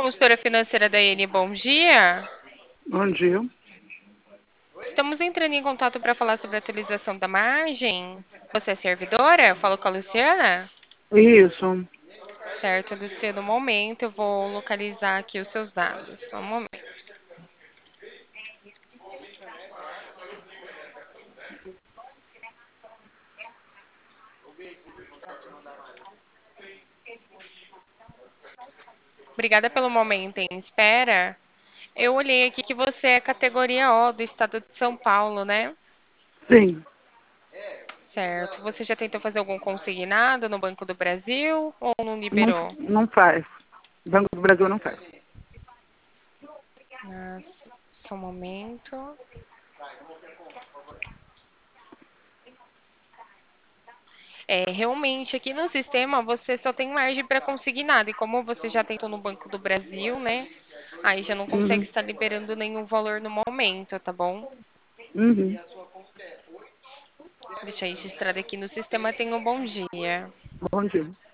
consultora financeira da Eni, bom dia. Bom dia. Estamos entrando em contato para falar sobre a atualização da margem. Você é servidora? Eu falo com a Luciana? Isso. Certo, Luciana, um momento, eu vou localizar aqui os seus dados. Só um momento. Obrigada pelo momento em espera. Eu olhei aqui que você é categoria O do estado de São Paulo, né? Sim. Certo. Você já tentou fazer algum consignado no Banco do Brasil ou não Não, liberou? não faz. Banco do Brasil não faz. Só um momento. É, realmente, aqui no sistema você só tem margem para consignado. E como você já tentou no Banco do Brasil, né? Aí já não consegue Uhum. estar liberando nenhum valor no momento, tá bom? Uhum. Deixa eu registrar aqui no sistema. Tenha um bom dia. Bom dia.